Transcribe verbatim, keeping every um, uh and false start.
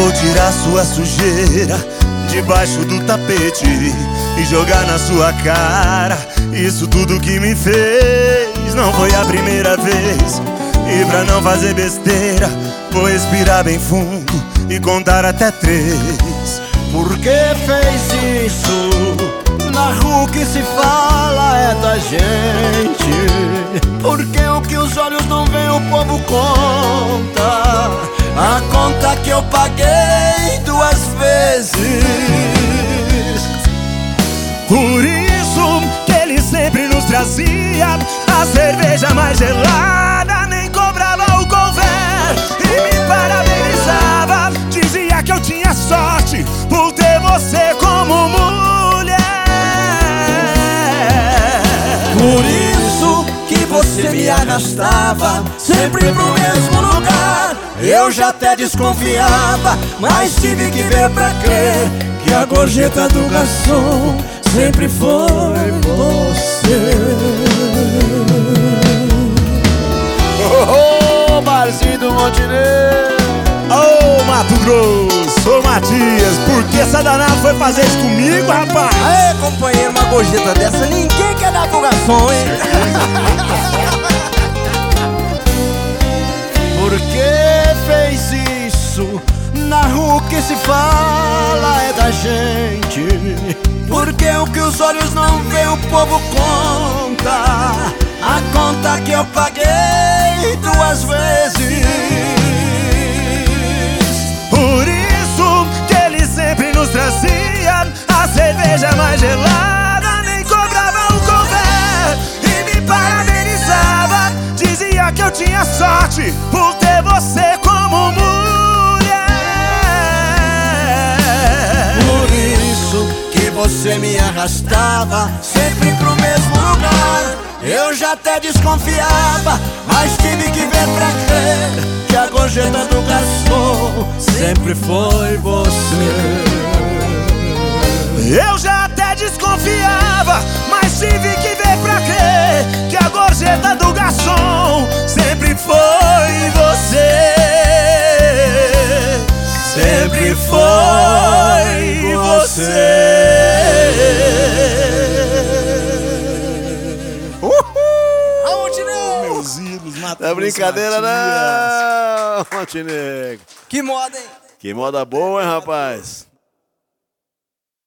vou tirar sua sujeira debaixo do tapete e jogar na sua cara isso tudo que me fez. Não foi a primeira vez, e pra não fazer besteira vou respirar bem fundo e contar até três. Por que fez isso? Na rua o que se fala é da gente. Porque o que os olhos não veem o povo conta. A conta que eu paguei duas vezes. Por isso que ele sempre nos trazia a cerveja mais gelada, nem cobrava o couvert e me parabenizava. Dizia que eu tinha sorte por ter você como mulher. Por isso que você me arrastava sempre pro mesmo lugar. Eu já até desconfiava, mas tive que ver pra crer que a gorjeta do garçom sempre foi você. Oh, oh, barzinho do Montenegro. Ô, oh, Mato Grosso, ô Matias, por que essa danada foi fazer isso comigo, rapaz? Aê, companheiro, uma gorjeta dessa ninguém quer dar pro garçom, hein? Por que fez isso? Na rua o que se fala é da gente. Porque o que os olhos não veem o povo conta. A conta que eu paguei duas vezes. Por isso que ele sempre nos trazia a cerveja mais gelada, nem cobrava o couvert e me parabenizava. Dizia que eu tinha sorte por ter você como mulher. Por isso que você me arrastava sempre pro mesmo lugar. Eu já até desconfiava, mas tive que ver pra crer que a gorjeta do garçom sempre foi você. Eu já até desconfiava, mas tive que ver pra crer que a gorjeta do garçom sempre foi você. Sempre foi você. Meus ídolos, Mato Não é brincadeira não, Montenegro. Que moda, hein? Que moda boa, hein, rapaz?